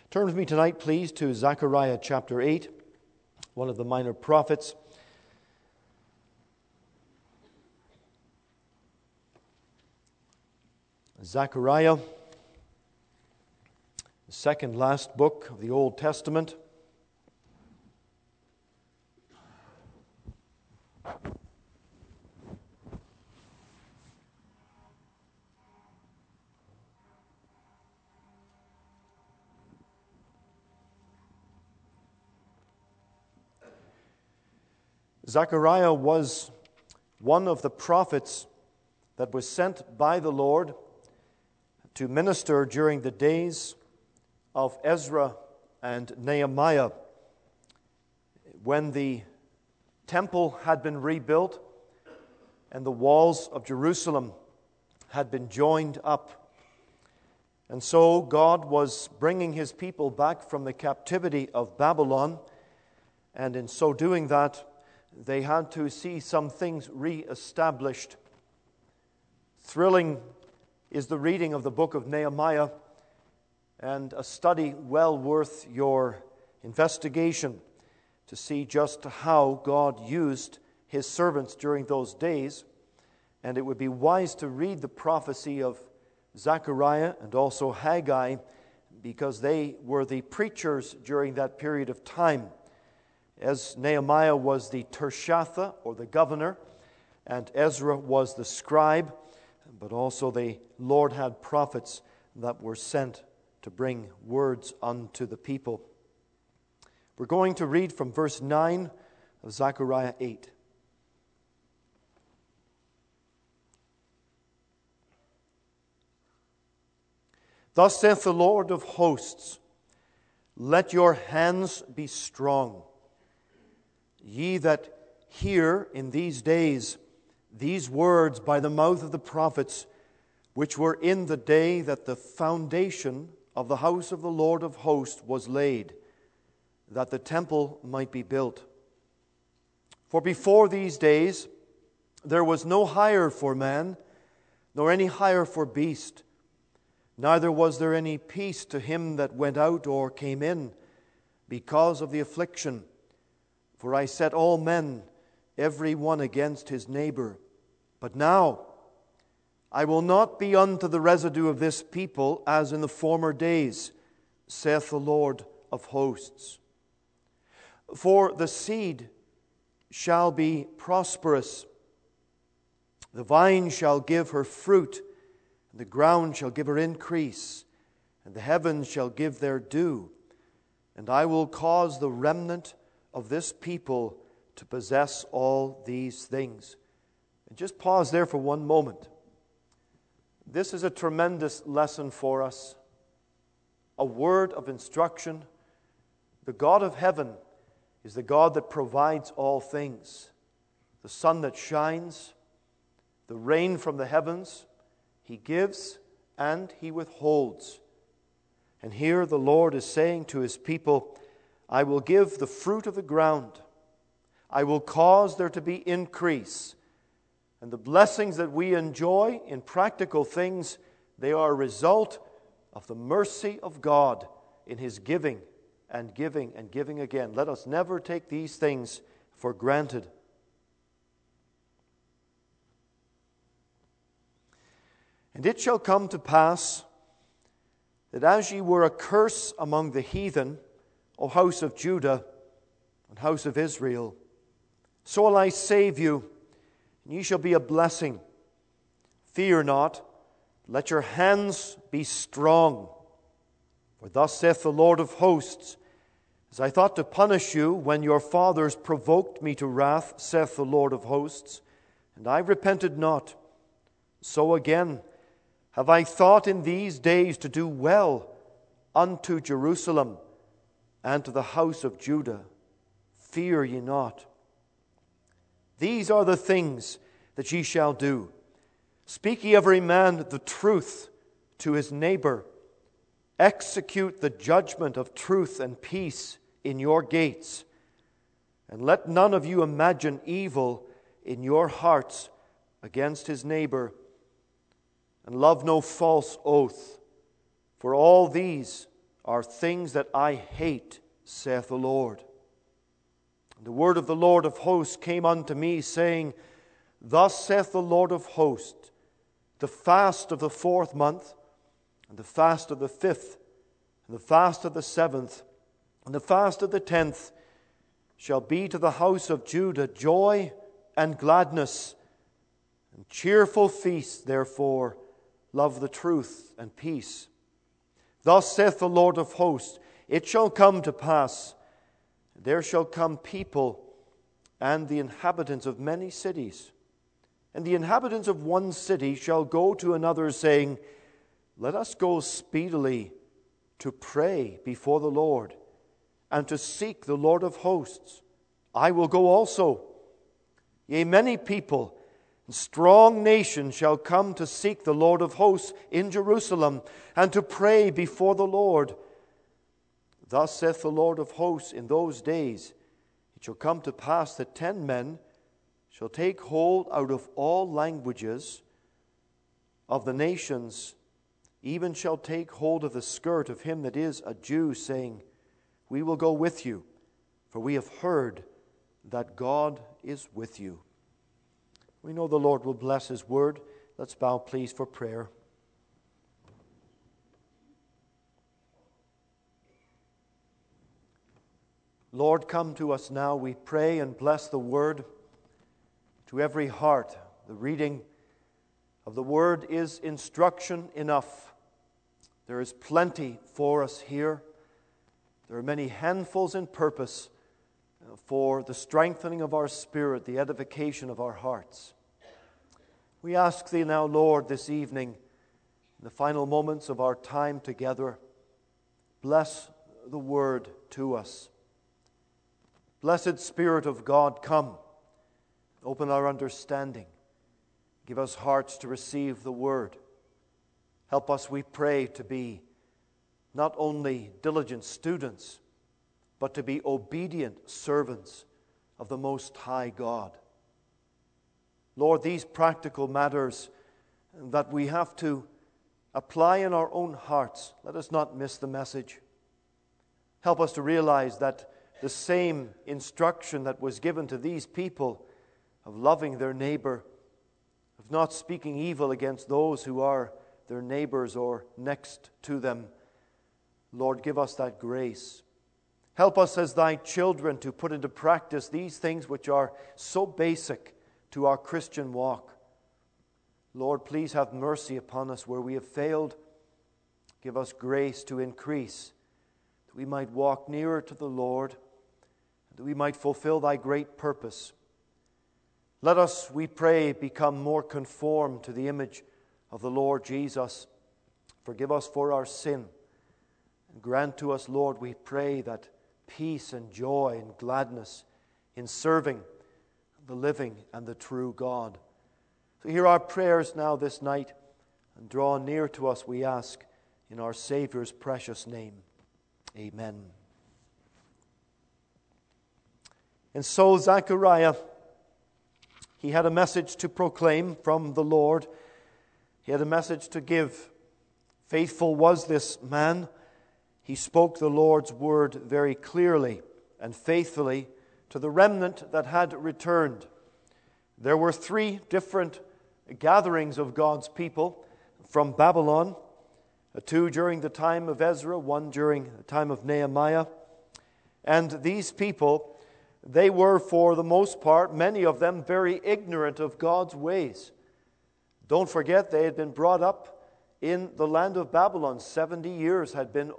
Turn with me tonight, please, to Zechariah chapter 8, one of the minor prophets. Zechariah, the second last book of the Old Testament. Zechariah was one of the prophets that was sent by the Lord to minister during the days of Ezra and Nehemiah, when the temple had been rebuilt and the walls of Jerusalem had been joined up. And so God was bringing His people back from the captivity of Babylon, and in so doing that, they had to see some things re-established. Thrilling is the reading of the book of Nehemiah, and a study well worth your investigation to see just how God used His servants during those days. And it would be wise to read the prophecy of Zechariah and also Haggai, because they were the preachers during that period of time. As Nehemiah was the Tirshatha, or the governor, and Ezra was the scribe, but also the Lord had prophets that were sent to bring words unto the people. We're going to read from verse 9 of Zechariah 8. Thus saith the Lord of hosts, let your hands be strong. Ye that hear in these days these words by the mouth of the prophets, which were in the day that the foundation of the house of the Lord of hosts was laid, that the temple might be built. For before these days there was no hire for man, nor any hire for beast, neither was there any peace to him that went out or came in, because of the affliction. For I set all men, every one against his neighbor. But now I will not be unto the residue of this people as in the former days, saith the Lord of hosts. For the seed shall be prosperous, the vine shall give her fruit, and the ground shall give her increase, and the heavens shall give their dew. And I will cause the remnant of this people to possess all these things. And just pause there for one moment. This is a tremendous lesson for us, a word of instruction. The God of heaven is the God that provides all things. The sun that shines, the rain from the heavens, He gives and He withholds. And here the Lord is saying to His people, I will give the fruit of the ground. I will cause there to be increase. And the blessings that we enjoy in practical things, they are a result of the mercy of God in His giving and giving and giving again. Let us never take these things for granted. And it shall come to pass that as ye were a curse among the heathen, O house of Judah and house of Israel, so will I save you, and ye shall be a blessing. Fear not, let your hands be strong. For thus saith the Lord of hosts, as I thought to punish you when your fathers provoked me to wrath, saith the Lord of hosts, and I repented not, so again have I thought in these days to do well unto Jerusalem and to the house of Judah. Fear ye not. These are the things that ye shall do. Speak ye every man the truth to his neighbor. Execute the judgment of truth and peace in your gates. And let none of you imagine evil in your hearts against his neighbor. And love no false oath, for all these are things that I hate, saith the Lord. And the word of the Lord of hosts came unto me, saying, Thus saith the Lord of hosts, the fast of the 4th month, and the fast of the 5th, and the fast of the 7th, and the fast of the 10th shall be to the house of Judah joy and gladness, and cheerful feasts. Therefore love the truth and peace. Thus saith the Lord of hosts, It shall come to pass, there shall come people and the inhabitants of many cities, and the inhabitants of one city shall go to another, saying, Let us go speedily to pray before the Lord, and to seek the Lord of hosts. I will go also. Yea, many people and strong nations shall come to seek the Lord of hosts in Jerusalem, and to pray before the Lord. Thus saith the Lord of hosts, In those days it shall come to pass that 10 men shall take hold out of all languages of the nations, even shall take hold of the skirt of him that is a Jew, saying, We will go with you, for we have heard that God is with you. We know the Lord will bless His word. Let's bow, please, for prayer. Lord, come to us now, we pray, and bless the word to every heart. The reading of the word is instruction enough. There is plenty for us here. There are many handfuls in purpose for the strengthening of our spirit, the edification of our hearts. We ask Thee now, Lord, this evening, in the final moments of our time together, bless the word to us. Blessed Spirit of God, come, open our understanding, give us hearts to receive the word. Help us, we pray, to be not only diligent students, but to be obedient servants of the Most High God. Lord, these practical matters that we have to apply in our own hearts, let us not miss the message. Help us to realize that the same instruction that was given to these people of loving their neighbor, of not speaking evil against those who are their neighbors or next to them, Lord, give us that grace. Help us as Thy children to put into practice these things which are so basic to our Christian walk. Lord, please have mercy upon us where we have failed. Give us grace to increase, that we might walk nearer to the Lord, that we might fulfill Thy great purpose. Let us, we pray, become more conformed to the image of the Lord Jesus. Forgive us for our sin. And grant to us, Lord, we pray, that peace and joy and gladness in serving the living and the true God. So hear our prayers now this night, and draw near to us, we ask, in our Savior's precious name. Amen. And so Zechariah, he had a message to proclaim from the Lord. He had a message to give. Faithful was this man. He spoke the Lord's word very clearly and faithfully to the remnant that had returned. There were 3 different gatherings of God's people from Babylon, 2 during the time of Ezra, 1 during the time of Nehemiah. And these people, they were, for the most part, many of them, very ignorant of God's ways. Don't forget, they had been brought up in the land of Babylon. 70 years had been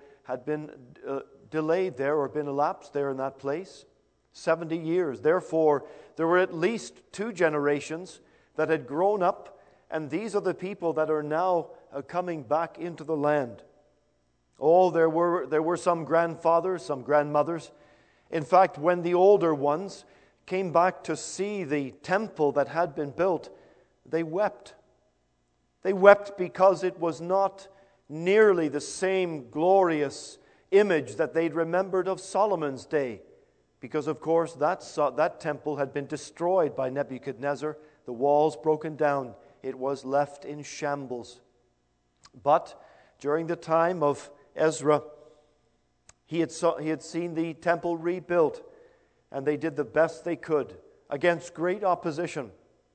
delayed there, or been elapsed there in that place. 70 years. Therefore, there were at least 2 generations that had grown up, and these are the people that are now coming back into the land. Oh, there were some grandfathers, some grandmothers. In fact, when the older ones came back to see the temple that had been built, they wept. They wept because it was not nearly the same glorious image that they'd remembered of Solomon's day. Because, of course, that temple had been destroyed by Nebuchadnezzar, the walls broken down. It was left in shambles. But during the time of Ezra, He had seen the temple rebuilt, and they did the best they could against great opposition.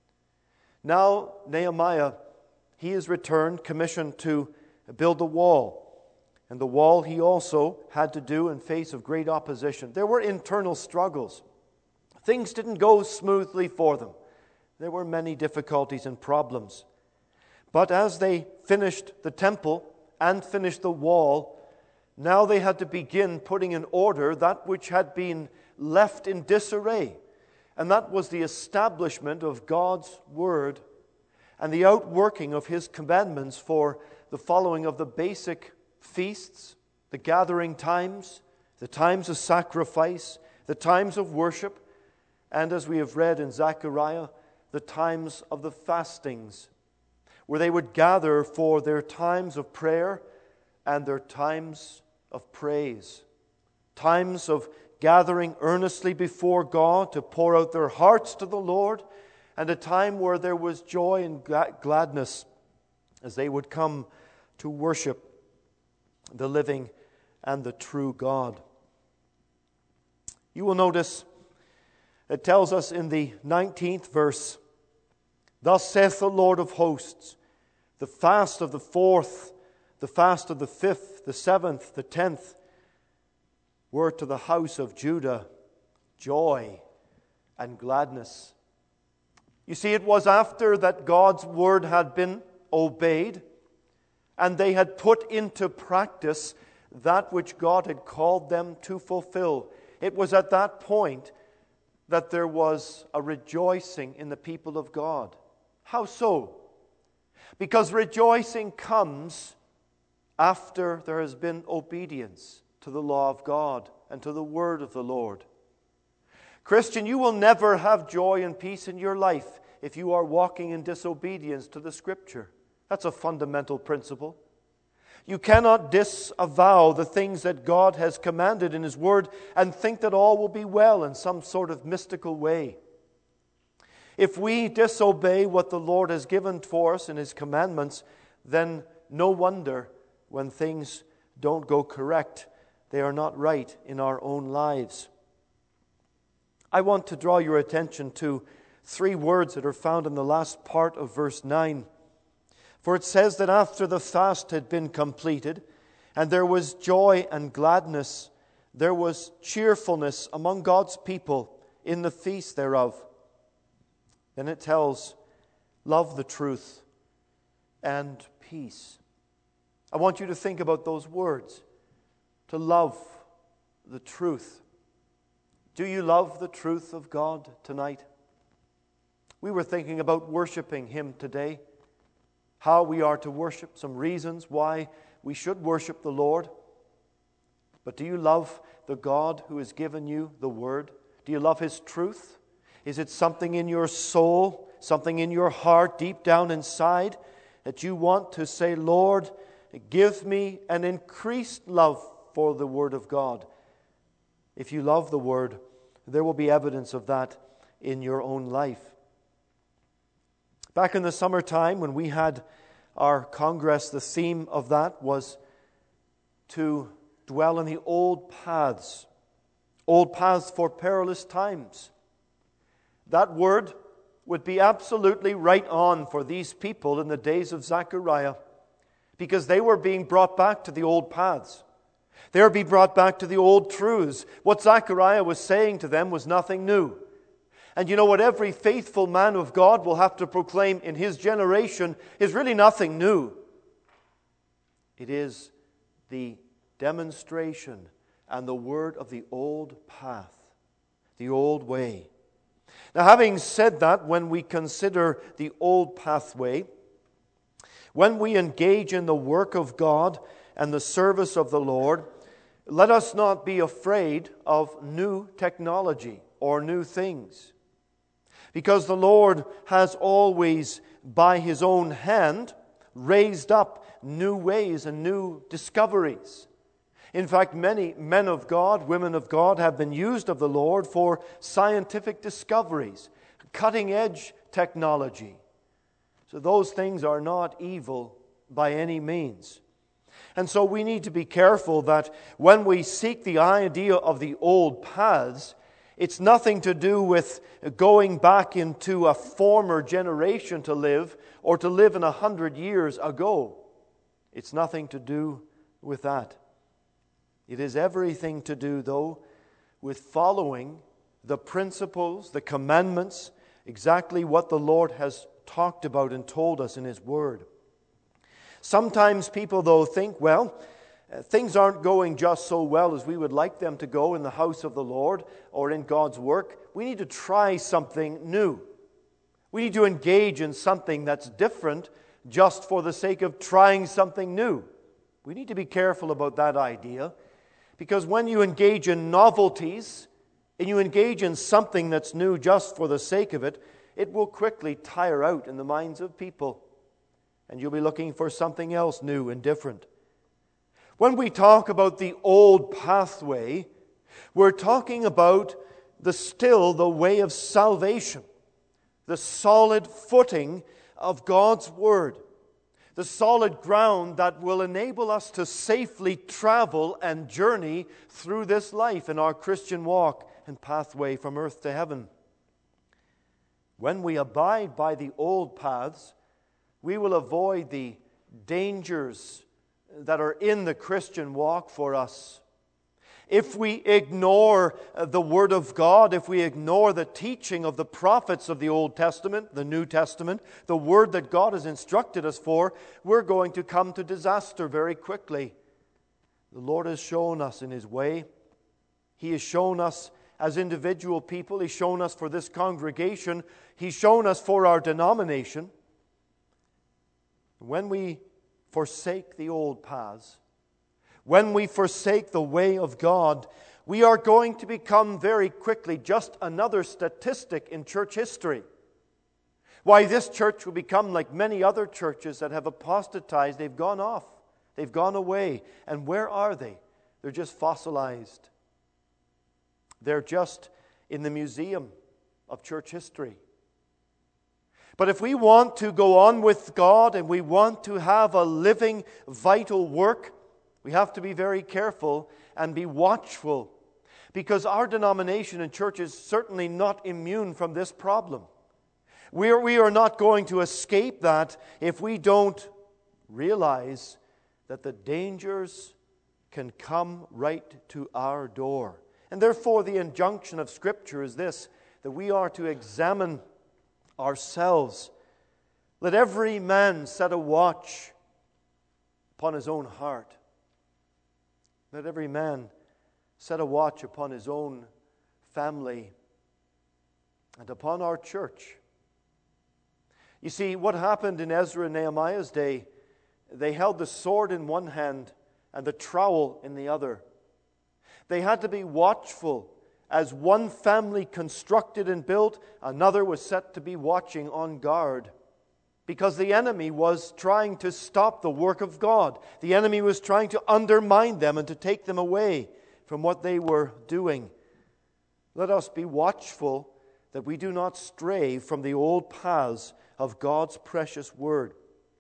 Now Nehemiah, he is returned, commissioned to build the wall. And the wall he also had to do in face of great opposition. There were internal struggles. Things didn't go smoothly for them. There were many difficulties and problems. But as they finished the temple and finished the wall, now they had to begin putting in order that which had been left in disarray. And that was the establishment of God's Word and the outworking of His commandments for the following of the basic feasts, the gathering times, the times of sacrifice, the times of worship, and as we have read in Zechariah, the times of the fastings, where they would gather for their times of prayer and their times of praise, times of gathering earnestly before God to pour out their hearts to the Lord, and a time where there was joy and gladness as they would come to worship the living and the true God. You will notice it tells us in the 19th verse, "Thus saith the Lord of hosts, the fast of the 4th, the fast of the 5th, the 7th, the 10th, were to the house of Judah joy and gladness." You see, it was after that God's word had been obeyed and they had put into practice that which God had called them to fulfill. It was at that point that there was a rejoicing in the people of God. How so? Because rejoicing comes after there has been obedience to the law of God and to the word of the Lord. Christian, you will never have joy and peace in your life if you are walking in disobedience to the Scripture. That's a fundamental principle. You cannot disavow the things that God has commanded in His Word and think that all will be well in some sort of mystical way. If we disobey what the Lord has given for us in His commandments, then no wonder when things don't go correct, they are not right in our own lives. I want to draw your attention to 3 words that are found in the last part of verse 9. For it says that after the fast had been completed, and there was joy and gladness, there was cheerfulness among God's people in the feast thereof. Then it tells, love the truth and peace. I want you to think about those words. To love the truth. Do you love the truth of God tonight? We were thinking about worshiping Him today. How we are to worship, some reasons why we should worship the Lord. But do you love the God who has given you the Word? Do you love His truth? Is it something in your soul, something in your heart, deep down inside, that you want to say, Lord, give me an increased love for the Word of God? If you love the Word, there will be evidence of that in your own life. Back in the summertime when we had our Congress, the theme of that was to dwell in the old paths for perilous times. That word would be absolutely right on for these people in the days of Zechariah, because they were being brought back to the old paths. They were being brought back to the old truths. What Zechariah was saying to them was nothing new. And you know what every faithful man of God will have to proclaim in his generation is really nothing new. It is the demonstration and the word of the old path, the old way. Now, having said that, when we consider the old pathway, when we engage in the work of God and the service of the Lord, let us not be afraid of new technology or new things. Because the Lord has always, by His own hand, raised up new ways and new discoveries. In fact, many men of God, women of God, have been used of the Lord for scientific discoveries, cutting-edge technology. So those things are not evil by any means. And so we need to be careful that when we seek the idea of the old paths, it's nothing to do with going back into a former generation to live or to live in 100 years ago. It's nothing to do with that. It is everything to do, though, with following the principles, the commandments, exactly what the Lord has talked about and told us in His Word. Sometimes people, though, think, well, things aren't going just so well as we would like them to go in the house of the Lord or in God's work. We need to try something new. We need to engage in something that's different just for the sake of trying something new. We need to be careful about that idea, because when you engage in novelties and you engage in something that's new just for the sake of it, it will quickly tire out in the minds of people, and you'll be looking for something else new and different. When we talk about the old pathway, we're talking about the way of salvation, the solid footing of God's Word, the solid ground that will enable us to safely travel and journey through this life in our Christian walk and pathway from earth to heaven. When we abide by the old paths, we will avoid the dangers that are in the Christian walk for us. If we ignore the Word of God, if we ignore the teaching of the prophets of the Old Testament, the New Testament, the Word that God has instructed us for, we're going to come to disaster very quickly. The Lord has shown us in His way. He has shown us as individual people. He's shown us for this congregation. He's shown us for our denomination. When we forsake the old paths, when we forsake the way of God, we are going to become very quickly just another statistic in church history. Why, this church will become like many other churches that have apostatized. They've gone off. They've gone away. And where are they? They're just fossilized. They're just in the museum of church history. But if we want to go on with God and we want to have a living, vital work, we have to be very careful and be watchful, because our denomination and church is certainly not immune from this problem. We are not going to escape that if we don't realize that the dangers can come right to our door. And therefore the injunction of Scripture is this, that we are to examine ourselves. Let every man set a watch upon his own heart. Let every man set a watch upon his own family and upon our church. You see, what happened in Ezra and Nehemiah's day, they held the sword in one hand and the trowel in the other. They had to be watchful. As one family constructed and built, another was set to be watching on guard, because the enemy was trying to stop the work of God. The enemy was trying to undermine them and to take them away from what they were doing. Let us be watchful that we do not stray from the old paths of God's precious Word.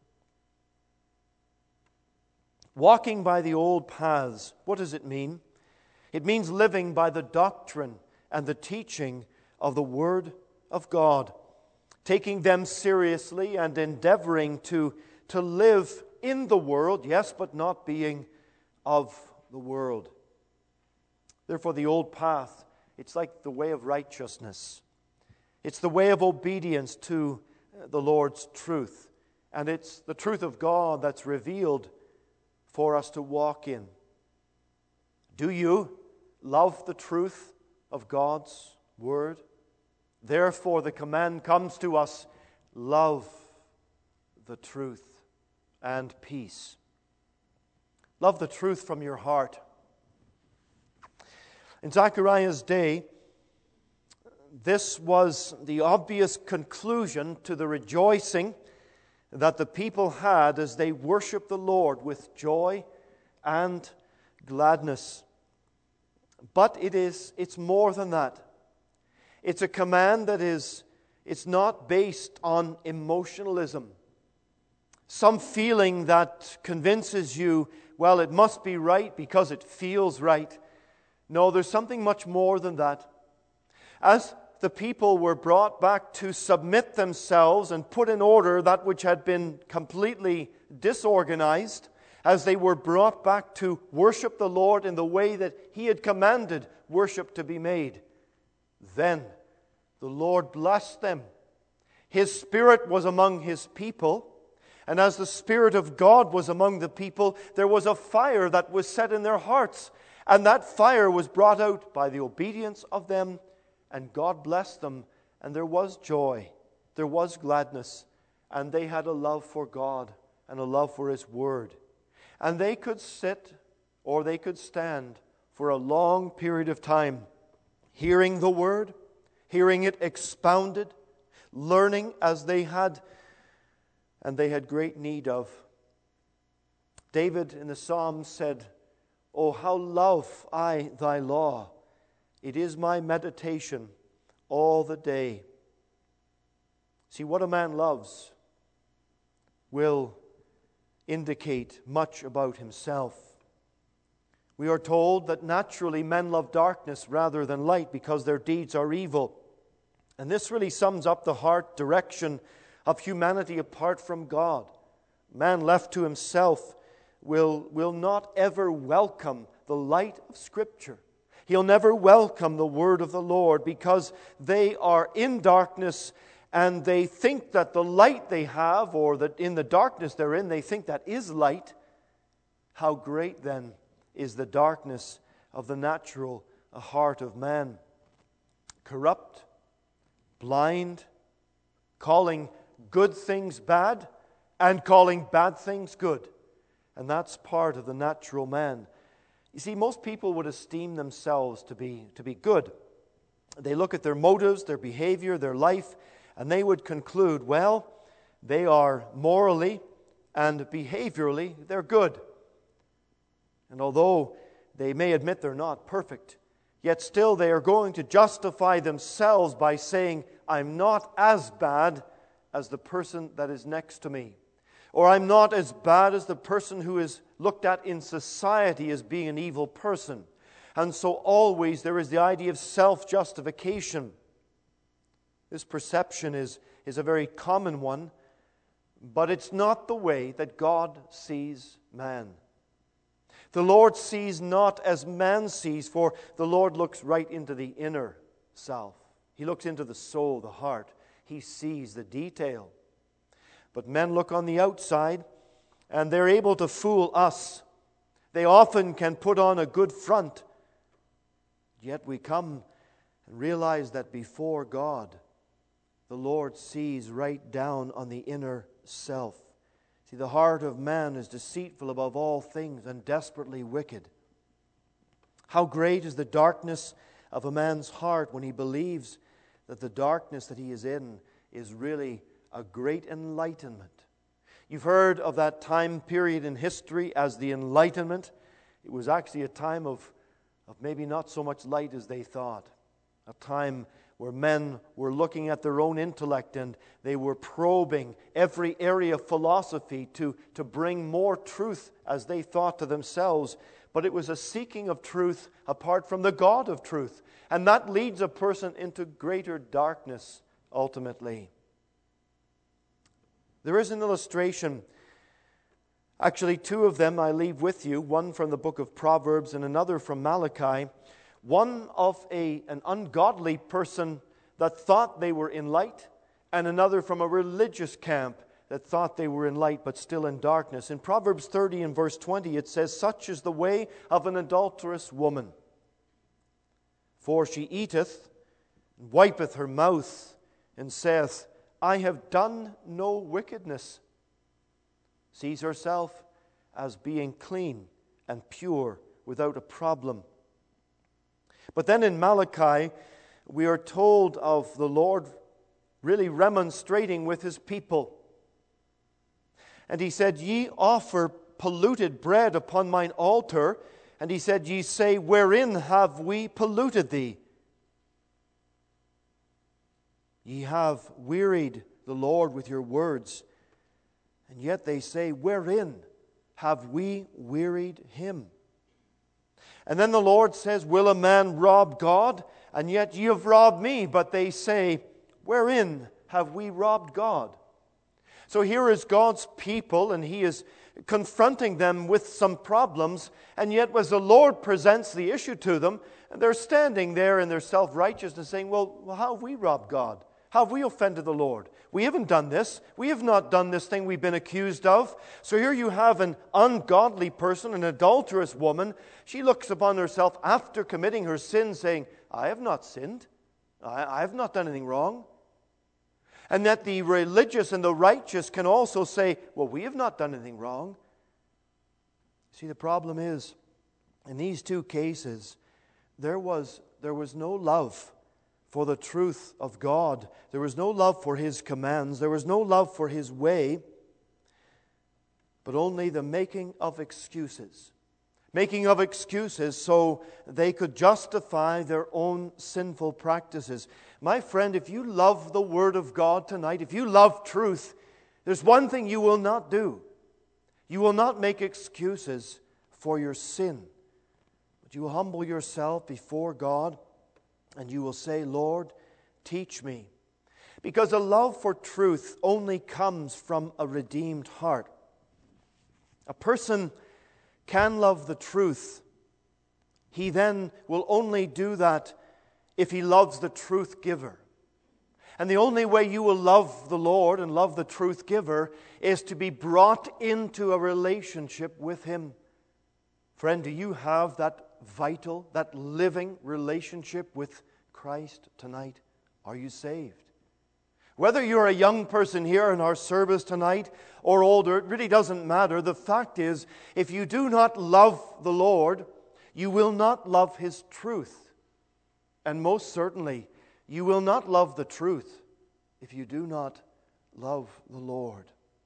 Walking by the old paths, what does it mean? It means living by the doctrine and the teaching of the Word of God, taking them seriously and endeavoring to live in the world, yes, but not being of the world. Therefore, the old path, it's like the way of righteousness. It's the way of obedience to the Lord's truth. And it's the truth of God that's revealed for us to walk in. Do you love the truth of God's Word? Therefore, the command comes to us, love the truth and peace. Love the truth from your heart. In Zechariah's day, this was the obvious conclusion to the rejoicing that the people had as they worshiped the Lord with joy and gladness. But it's more than that. It's a command that it's not based on emotionalism. Some feeling that convinces you, well, it must be right because it feels right. No, there's something much more than that. As the people were brought back to submit themselves and put in order that which had been completely disorganized, as they were brought back to worship the Lord in the way that He had commanded worship to be made, then the Lord blessed them. His Spirit was among His people, and as the Spirit of God was among the people, there was a fire that was set in their hearts, and that fire was brought out by the obedience of them, and God blessed them, and there was joy, there was gladness, and they had a love for God and a love for His Word. And they could sit or they could stand for a long period of time, hearing the Word, hearing it expounded, learning as they had, and they had great need of. David in the Psalms said, "Oh, how love I thy law! It is my meditation all the day." See, what a man loves will indicate much about himself. We are told that naturally men love darkness rather than light because their deeds are evil. And this really sums up the heart direction of humanity apart from God. Man left to himself will not ever welcome the light of Scripture. He'll never welcome the word of the Lord because they are in darkness and they think that the light they have, or that in the darkness they're in, they think that is light. How great then is the darkness of the natural heart of man. Corrupt, blind, calling good things bad and calling bad things good. And that's part of the natural man. You see, most people would esteem themselves to be good. They look at their motives, their behavior, their life, and they would conclude, well, they are morally and behaviorally, they're good. And although they may admit they're not perfect, yet still they are going to justify themselves by saying, I'm not as bad as the person that is next to me. Or I'm not as bad as the person who is looked at in society as being an evil person. And so always there is the idea of self-justification. This perception is a very common one, but it's not the way that God sees man. The Lord sees not as man sees, for the Lord looks right into the inner self. He looks into the soul, the heart. He sees the detail. But men look on the outside, and they're able to fool us. They often can put on a good front. Yet we come and realize that before God, the Lord sees right down on the inner self. See, the heart of man is deceitful above all things and desperately wicked. How great is the darkness of a man's heart when he believes that the darkness that he is in is really a great enlightenment. You've heard of that time period in history as the Enlightenment. It was actually a time of maybe not so much light as they thought. A time where men were looking at their own intellect and they were probing every area of philosophy to bring more truth as they thought to themselves. But it was a seeking of truth apart from the God of truth. And that leads a person into greater darkness ultimately. There is an illustration, actually two of them I leave with you, one from the book of Proverbs and another from Malachi. One of an ungodly person that thought they were in light, and another from a religious camp that thought they were in light but still in darkness. In Proverbs 30 and verse 20 it says, "Such is the way of an adulterous woman. For she eateth, and wipeth her mouth, and saith, I have done no wickedness." Sees herself as being clean and pure without a problem. But then in Malachi, we are told of the Lord really remonstrating with His people. And He said, "Ye offer polluted bread upon mine altar." And He said, "Ye say, wherein have we polluted thee? Ye have wearied the Lord with your words." And yet they say, "Wherein have we wearied him? And then the Lord says, will a man rob God? And yet ye have robbed me. But they say, wherein have we robbed God? So here is God's people, and He is confronting them with some problems. And yet as the Lord presents the issue to them, and they're standing there in their self-righteousness saying, well, how have we robbed God? How have we offended the Lord? We haven't done this. We have not done this thing we've been accused of. So here you have an ungodly person, an adulterous woman. She looks upon herself after committing her sin saying, I have not sinned. I have not done anything wrong. And that the religious and the righteous can also say, well, we have not done anything wrong. See, the problem is, in these two cases, there was no love for the truth of God. There was no love for His commands. There was no love for His way, but only the making of excuses. Making of excuses so they could justify their own sinful practices. My friend, if you love the Word of God tonight, if you love truth, there's one thing you will not do. You will not make excuses for your sin. But you will humble yourself before God and you will say, Lord, teach me. Because a love for truth only comes from a redeemed heart. A person can love the truth. He then will only do that if he loves the truth giver. And the only way you will love the Lord and love the truth giver is to be brought into a relationship with Him. Friend, do you have that vital, that living relationship with Christ tonight? Are you saved? Whether you're a young person here in our service tonight or older, it really doesn't matter. The fact is, if you do not love the Lord, you will not love His truth. And most certainly, you will not love the truth if you do not love the Lord.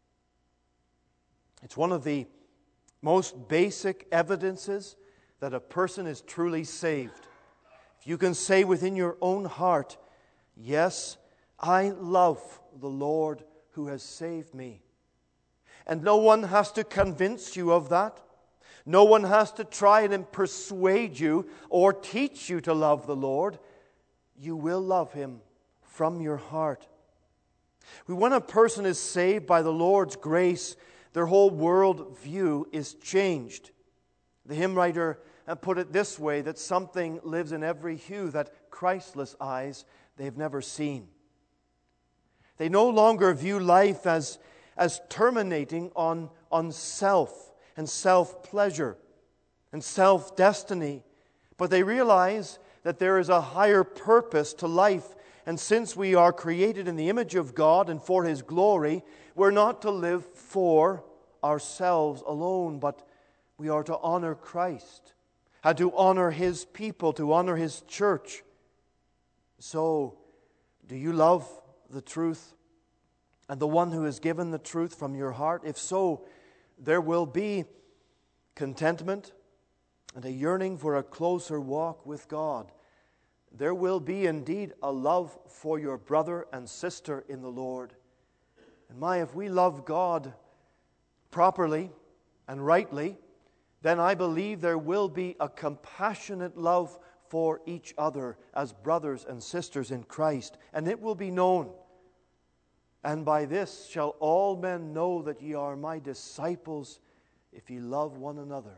It's one of the most basic evidences that a person is truly saved. If you can say within your own heart, yes, I love the Lord who has saved me. And no one has to convince you of that. No one has to try and persuade you or teach you to love the Lord. You will love Him from your heart. When a person is saved by the Lord's grace, their whole world view is changed. The hymn writer put it this way, that something lives in every hue that Christless eyes they've never seen. They no longer view life as terminating on self and self-pleasure and self-destiny. But they realize that there is a higher purpose to life. And since we are created in the image of God and for His glory, we're not to live for ourselves alone, but we are to honor Christ and to honor His people, to honor His church. So, do you love the truth and the one who has given the truth from your heart? If so, there will be contentment and a yearning for a closer walk with God. There will be indeed a love for your brother and sister in the Lord. And if we love God properly and rightly, then I believe there will be a compassionate love for each other as brothers and sisters in Christ. And it will be known. And by this shall all men know that ye are my disciples, if ye love one another.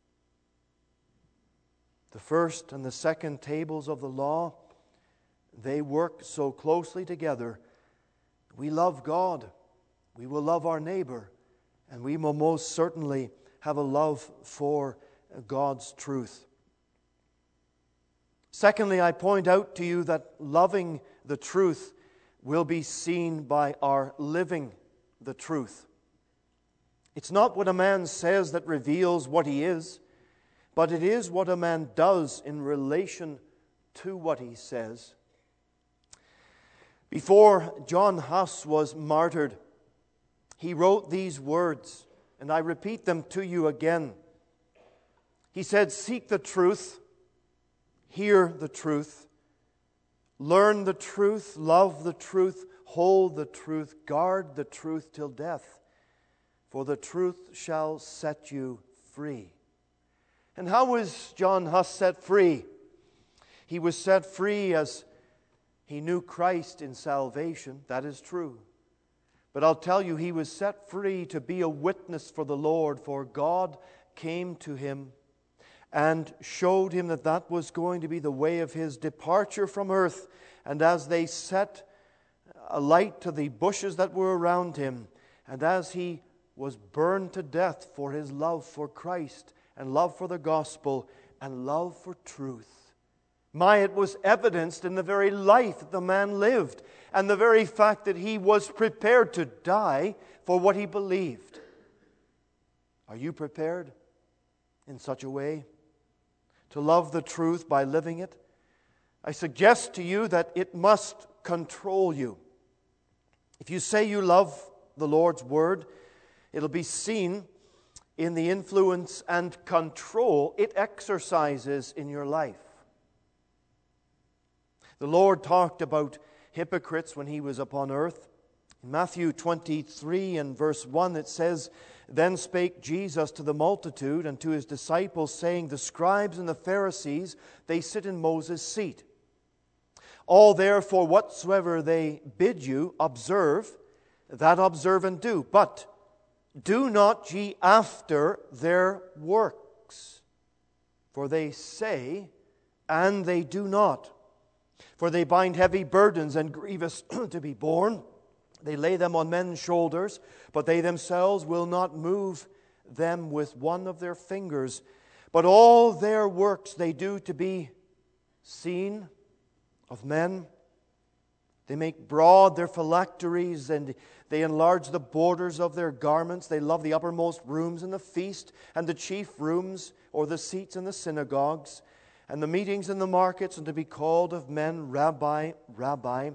The first and the second tables of the law, they work so closely together. We love God, we will love our neighbor, and we will most certainly have a love for God's truth. Secondly, I point out to you that loving the truth will be seen by our living the truth. It's not what a man says that reveals what he is, but it is what a man does in relation to what he says. Before John Huss was martyred, he wrote these words, and I repeat them to you again. He said, "Seek the truth, hear the truth, learn the truth, love the truth, hold the truth, guard the truth till death. for the truth shall set you free. And how was John Huss set free? He was set free as he knew Christ in salvation. That is true. But I'll tell you, he was set free to be a witness for the Lord, for God came to him and showed him that that was going to be the way of his departure from earth. And as they set a light to the bushes that were around him, and as he was burned to death for his love for Christ and love for the gospel and love for truth, it was evidenced in the very life that the man lived and the very fact that he was prepared to die for what he believed. Are you prepared in such a way to love the truth by living it? I suggest to you that it must control you. If you say you love the Lord's Word, it'll be seen in the influence and control it exercises in your life. The Lord talked about hypocrites when he was upon earth. In Matthew 23 and verse 1 it says, "Then spake Jesus to the multitude and to his disciples, saying, The scribes and the Pharisees, they sit in Moses' seat. All therefore whatsoever they bid you observe, that observe and do. But do not ye after their works. For they say, and they do not. For they bind heavy burdens and grievous to be borne. They lay them on men's shoulders, but they themselves will not move them with one of their fingers. But all their works they do to be seen of men. They make broad their phylacteries, and they enlarge the borders of their garments. They love the uppermost rooms in the feast, and the chief rooms, or the seats in the synagogues, and the meetings in the markets, and to be called of men, Rabbi, Rabbi."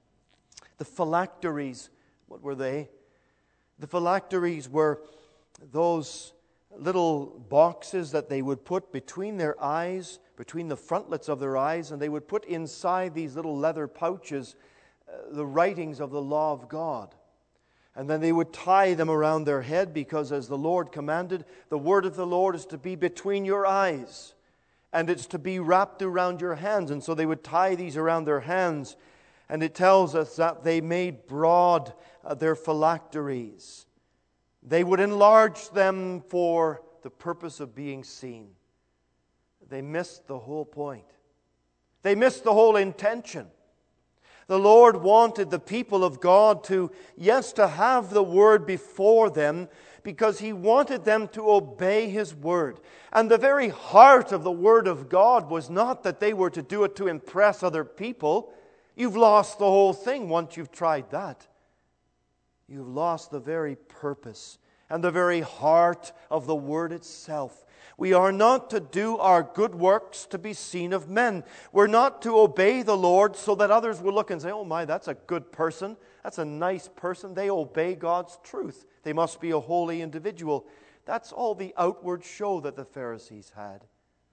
The phylacteries, what were they? The phylacteries were those little boxes that they would put between their eyes, between the frontlets of their eyes, and they would put inside these little leather pouches the writings of the law of God. And then they would tie them around their head, because as the Lord commanded, the word of the Lord is to be between your eyes, and it's to be wrapped around your hands. And so they would tie these around their hands, and it tells us that they made broad their phylacteries. They would enlarge them for the purpose of being seen. They missed the whole point. They missed the whole intention. The Lord wanted the people of God to have the Word before them, because He wanted them to obey His Word. And the very heart of the Word of God was not that they were to do it to impress other people. You've lost the whole thing once you've tried that. You've lost the very purpose and the very heart of the Word itself. We are not to do our good works to be seen of men. We're not to obey the Lord so that others will look and say, "Oh my, that's a good person. That's a nice person. They obey God's truth. They must be a holy individual." That's all the outward show that the Pharisees had.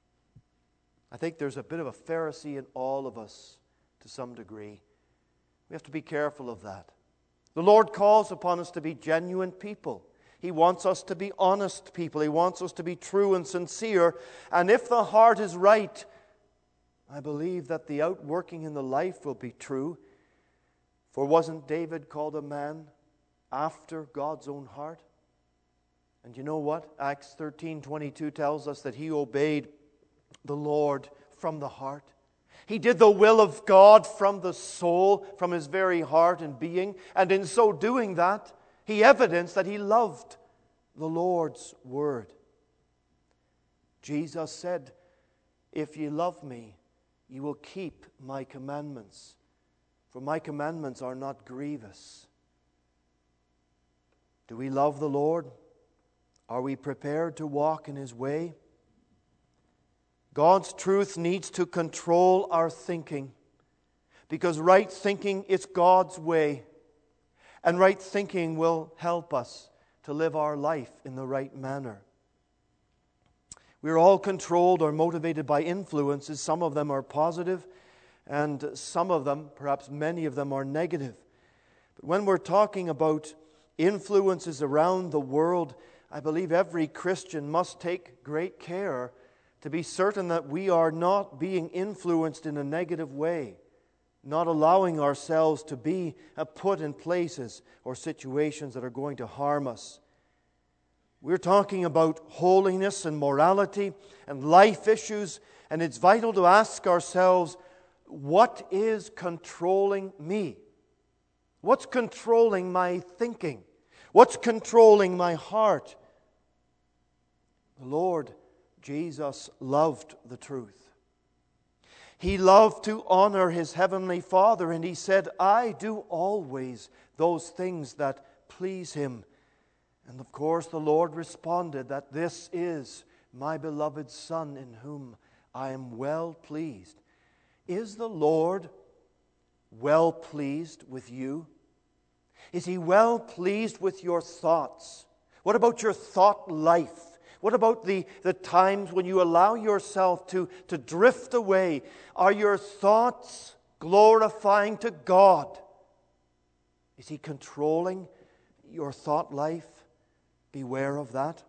I think there's a bit of a Pharisee in all of us to some degree. We have to be careful of that. The Lord calls upon us to be genuine people. He wants us to be honest people. He wants us to be true and sincere. And if the heart is right, I believe that the outworking in the life will be true. For wasn't David called a man after God's own heart? And you know what? Acts 13:22 tells us that he obeyed the Lord from the heart. He did the will of God from the soul, from his very heart and being. And in so doing that, he evidenced that he loved the Lord's Word. Jesus said, "If ye love me, ye will keep my commandments. For my commandments are not grievous." Do we love the Lord? Are we prepared to walk in His way? God's truth needs to control our thinking, because right thinking is God's way. And right thinking will help us to live our life in the right manner. We're all controlled or motivated by influences. Some of them are positive, and some of them, perhaps many of them, are negative. But when we're talking about influences around the world, I believe every Christian must take great care to be certain that we are not being influenced in a negative way, not allowing ourselves to be put in places or situations that are going to harm us. We're talking about holiness and morality and life issues, and it's vital to ask ourselves, what is controlling me? What's controlling my thinking? What's controlling my heart? The Lord Jesus loved the truth. He loved to honor His heavenly Father, and He said, I do always those things that please Him. And of course the Lord responded that this is my beloved Son in whom I am well pleased. Is the Lord well pleased with you? Is He well pleased with your thoughts? What about your thought life? What about the times when you allow yourself to drift away? Are your thoughts glorifying to God? Is He controlling your thought life? Beware of that.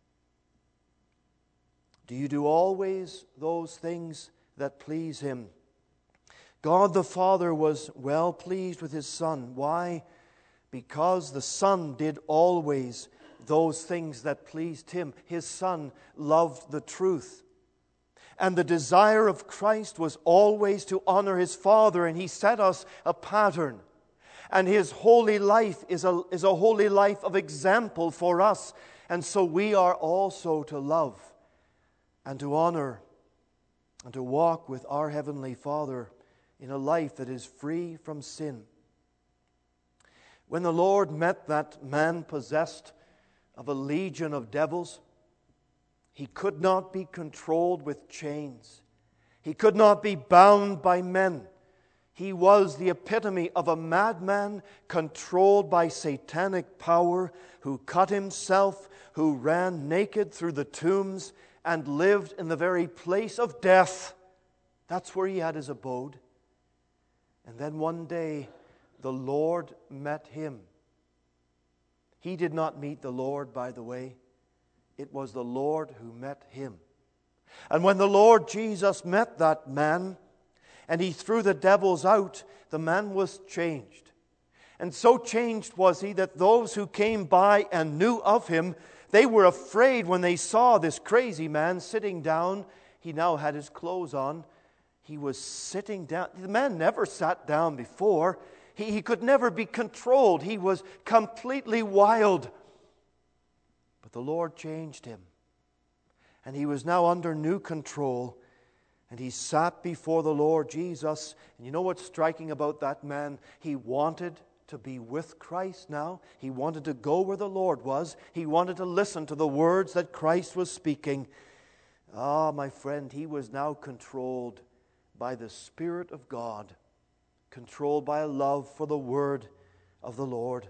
Do you do always those things that please Him? God the Father was well pleased with His Son. Why? Because the Son did always those things that pleased Him. His Son loved the truth. And the desire of Christ was always to honor His Father, and He set us a pattern. And His holy life is a holy life of example for us. And so we are also to love and to honor and to walk with our Heavenly Father in a life that is free from sin. When the Lord met that man possessed of a legion of devils, he could not be controlled with chains. He could not be bound by men. He was the epitome of a madman controlled by satanic power, who cut himself, who ran naked through the tombs and lived in the very place of death. That's where he had his abode. And then one day the Lord met him. He did not meet the Lord, by the way. It was the Lord who met him. And when the Lord Jesus met that man, and He threw the devils out, the man was changed. And so changed was he that those who came by and knew of him, they were afraid when they saw this crazy man sitting down. He now had his clothes on. He was sitting down. The man never sat down before. He could never be controlled. He was completely wild. But the Lord changed him. And he was now under new control. And he sat before the Lord Jesus. And you know what's striking about that man? He wanted to be with Christ now. He wanted to go where the Lord was. He wanted to listen to the words that Christ was speaking. Ah, my friend, he was now controlled by the Spirit of God, controlled by a love for the word of the Lord.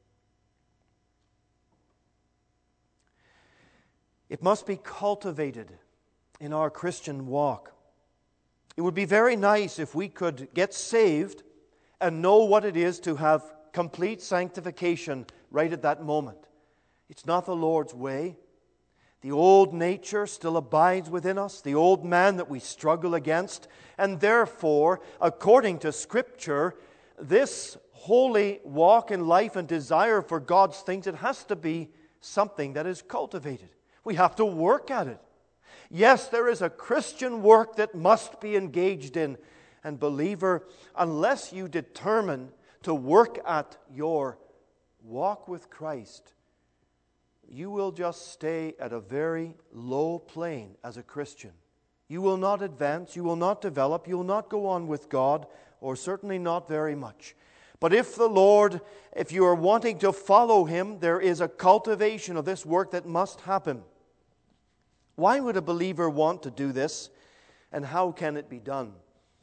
It must be cultivated in our Christian walk. It would be very nice if we could get saved and know what it is to have complete sanctification right at that moment. It's not the Lord's way. The old nature still abides within us, the old man that we struggle against, and therefore, according to Scripture, this holy walk in life and desire for God's things, it has to be something that is cultivated. We have to work at it. Yes, there is a Christian work that must be engaged in. And believer, unless you determine to work at your walk with Christ, you will just stay at a very low plane as a Christian. You will not advance, you will not develop, you will not go on with God, or certainly not very much. But if the Lord, if you are wanting to follow Him, there is a cultivation of this work that must happen. Why would a believer want to do this, and how can it be done?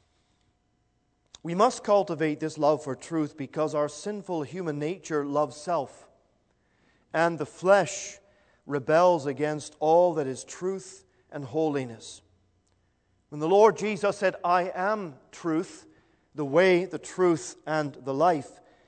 We must cultivate this love for truth because our sinful human nature loves self, and the flesh rebels against all that is truth and holiness. When the Lord Jesus said, I am truth, the way, the truth, and the life,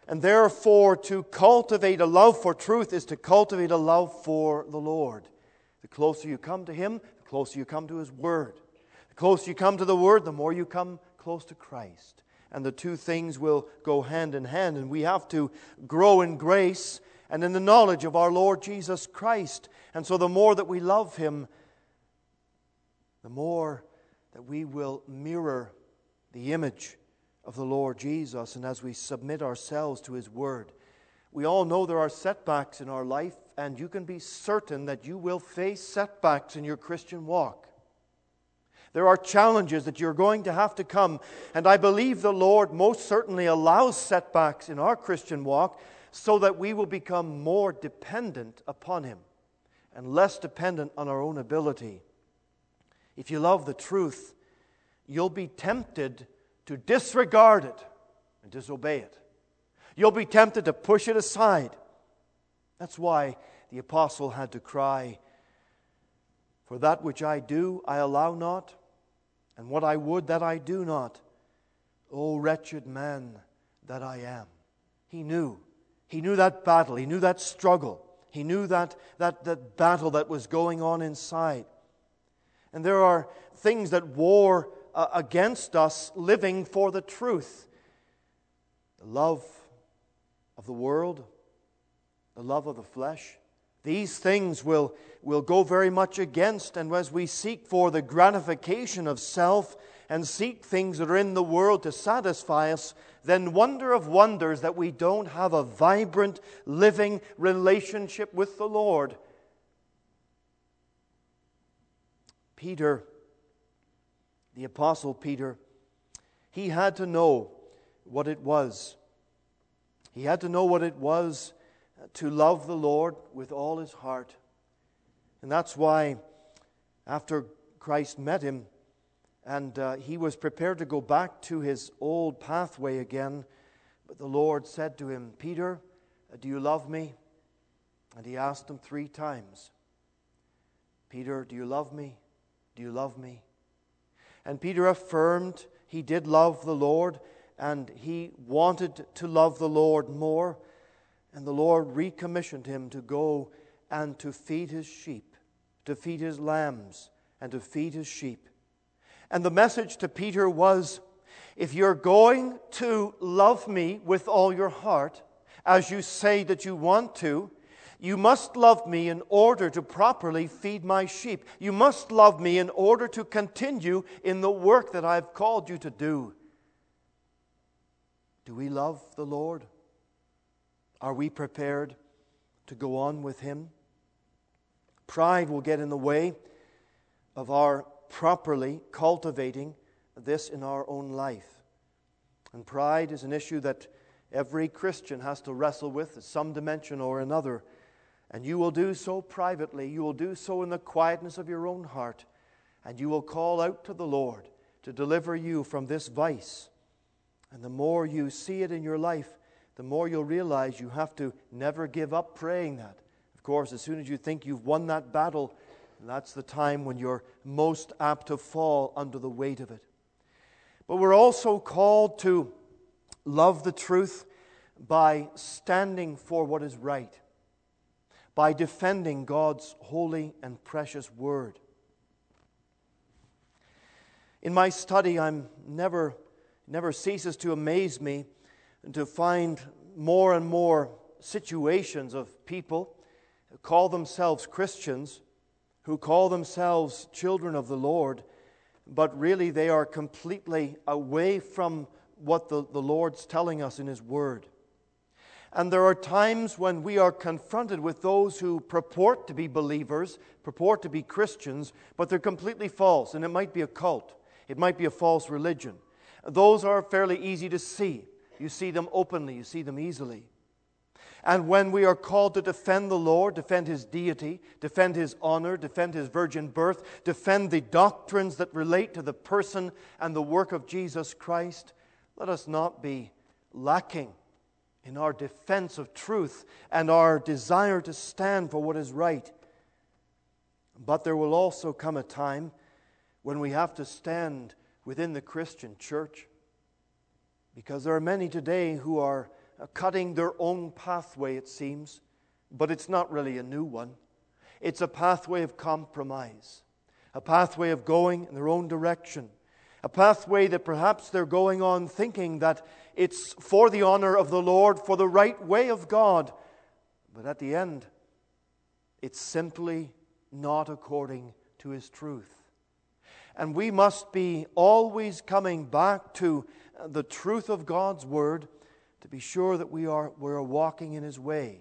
And therefore, to cultivate a love for truth is to cultivate a love for the Lord. The closer you come to Him, the closer you come to His Word. The closer you come to the Word, the more you come close to Christ. And the two things will go hand in hand. And we have to grow in grace and in the knowledge of our Lord Jesus Christ. And so the more that we love Him, the more that we will mirror the image of the Lord Jesus. And as we submit ourselves to His Word, we all know there are setbacks in our life, and you can be certain that you will face setbacks in your Christian walk. There are challenges that you're going to have to come, and I believe the Lord most certainly allows setbacks in our Christian walk so that we will become more dependent upon Him and less dependent on our own ability. If you love the truth, you'll be tempted to disregard it and disobey it. You'll be tempted to push it aside. That's why the apostle had to cry, "For that which I do, I allow not, and what I would, that I do not. O wretched man that I am." He knew that battle. He knew that struggle. He knew that battle that was going on inside. And there are things that war against us living for the truth. The love of the world, the love of the flesh. These things will go very much against, and as we seek for the gratification of self and seek things that are in the world to satisfy us, then wonder of wonders that we don't have a vibrant, living relationship with the Lord. Peter, the Apostle Peter, he had to know what it was. He had to know what it was to love the Lord with all his heart. And that's why after Christ met him and he was prepared to go back to his old pathway again, but the Lord said to him, "Peter, do you love me?" And he asked him 3 times, "Peter, do you love me? Do you love me?" And Peter affirmed he did love the Lord, and he wanted to love the Lord more. And the Lord recommissioned him to go and to feed his sheep, to feed his lambs, and to feed his sheep. And the message to Peter was, if you're going to love me with all your heart, as you say that you want to, you must love me in order to properly feed my sheep. You must love me in order to continue in the work that I've called you to do. Do we love the Lord? Are we prepared to go on with Him? Pride will get in the way of our properly cultivating this in our own life. And pride is an issue that every Christian has to wrestle with in some dimension or another. And you will do so privately. You will do so in the quietness of your own heart. And you will call out to the Lord to deliver you from this vice. And the more you see it in your life, the more you'll realize you have to never give up praying that. Of course, as soon as you think you've won that battle, that's the time when you're most apt to fall under the weight of it. But we're also called to love the truth by standing for what is right, by defending God's holy and precious Word. In my study, never ceases to amaze me and to find more and more situations of people who call themselves Christians, who call themselves children of the Lord, but really they are completely away from what the Lord's telling us in His Word. And there are times when we are confronted with those who purport to be believers, purport to be Christians, but they're completely false. And it might be a cult. It might be a false religion. Those are fairly easy to see. You see them openly. You see them easily. And when we are called to defend the Lord, defend His deity, defend His honor, defend His virgin birth, defend the doctrines that relate to the person and the work of Jesus Christ, let us not be lacking in our defense of truth and our desire to stand for what is right. But there will also come a time when we have to stand within the Christian church, because there are many today who are cutting their own pathway, it seems, but it's not really a new one. It's a pathway of compromise, a pathway of going in their own direction, a pathway that perhaps they're going on thinking that it's for the honor of the Lord, for the right way of God, but at the end, it's simply not according to His truth. And we must be always coming back to the truth of God's Word to be sure that we're walking in His way.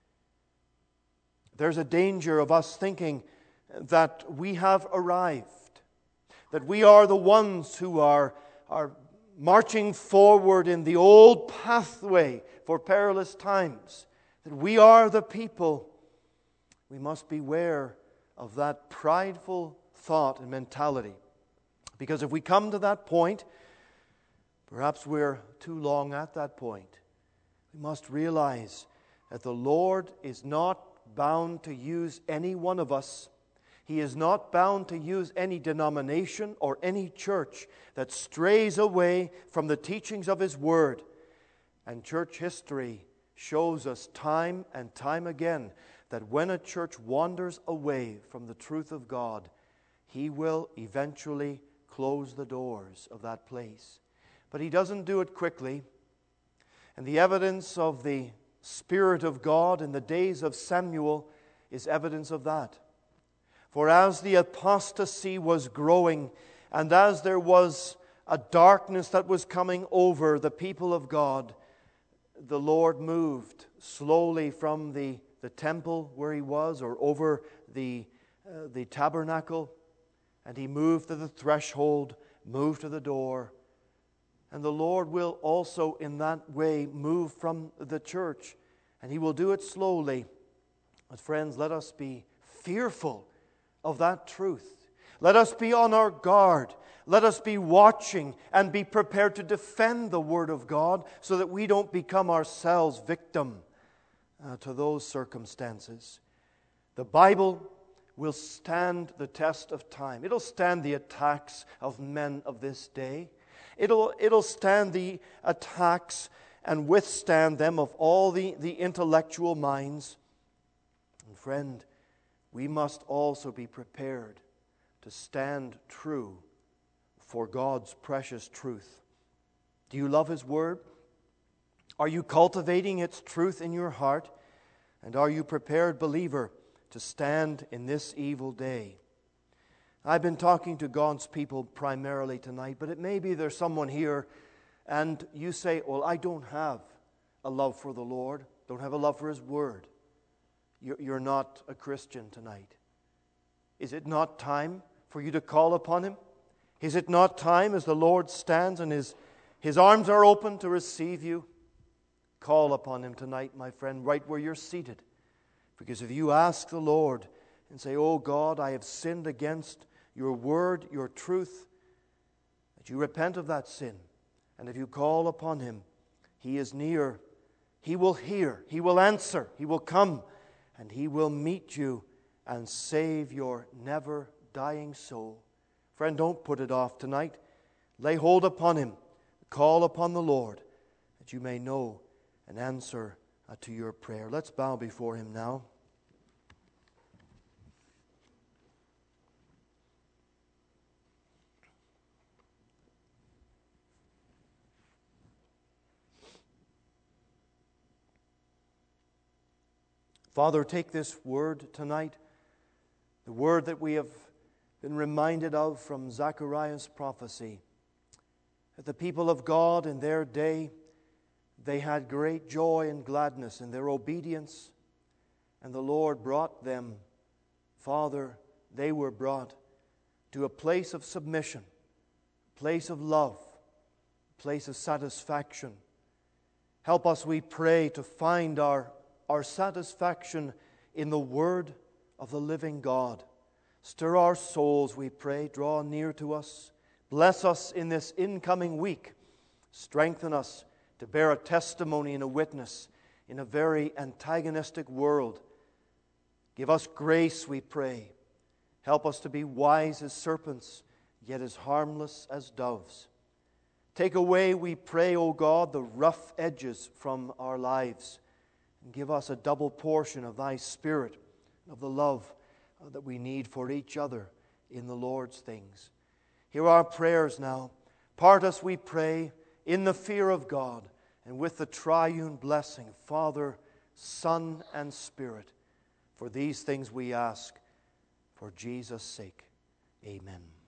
There's a danger of us thinking that we have arrived, that we are the ones who are marching forward in the old pathway for perilous times, that we are the people. We must beware of that prideful thought and mentality. Because if we come to that point, perhaps we're too long at that point. We must realize that the Lord is not bound to use any one of us. He is not bound to use any denomination or any church that strays away from the teachings of His Word. And church history shows us time and time again that when a church wanders away from the truth of God, He will eventually close the doors of that place. But He doesn't do it quickly. And the evidence of the Spirit of God in the days of Samuel is evidence of that. For as the apostasy was growing, and as there was a darkness that was coming over the people of God, the Lord moved slowly from the temple where He was, or over the tabernacle, and He moved to the threshold, moved to the door. And the Lord will also in that way move from the church. And He will do it slowly. But friends, let us be fearful of that truth. Let us be on our guard. Let us be watching and be prepared to defend the Word of God so that we don't become ourselves victim to those circumstances. The Bible will stand the test of time. It'll stand the attacks of men of this day. It'll stand the attacks and withstand them of all the intellectual minds. And friend, we must also be prepared to stand true for God's precious truth. Do you love His Word? Are you cultivating its truth in your heart? And are you prepared, believer, to stand in this evil day? I've been talking to God's people primarily tonight, but it may be there's someone here and you say, well, I don't have a love for the Lord, don't have a love for His Word. You're not a Christian tonight. Is it not time for you to call upon Him? Is it not time as the Lord stands and His arms are open to receive you? Call upon Him tonight, my friend, right where you're seated. Because if you ask the Lord and say, oh God, I have sinned against Your Word, Your truth, that you repent of that sin. And if you call upon Him, He is near. He will hear. He will answer. He will come. And He will meet you and save your never-dying soul. Friend, don't put it off tonight. Lay hold upon Him. Call upon the Lord that you may know an answer to your prayer. Let's bow before Him now. Father, take this word tonight, the word that we have been reminded of from Zechariah's prophecy, that the people of God in their day, they had great joy and gladness in their obedience, and the Lord brought them. Father, they were brought to a place of submission, a place of love, a place of satisfaction. Help us, we pray, to find our satisfaction in the Word of the living God. Stir our souls, we pray. Draw near to us. Bless us in this incoming week. Strengthen us to bear a testimony and a witness in a very antagonistic world. Give us grace, we pray. Help us to be wise as serpents, yet as harmless as doves. Take away, we pray, O God, the rough edges from our lives, and give us a double portion of Thy Spirit, of the love that we need for each other in the Lord's things. Hear our prayers now. Part us, we pray, in the fear of God and with the triune blessing, Father, Son, and Spirit. For these things we ask, for Jesus' sake. Amen.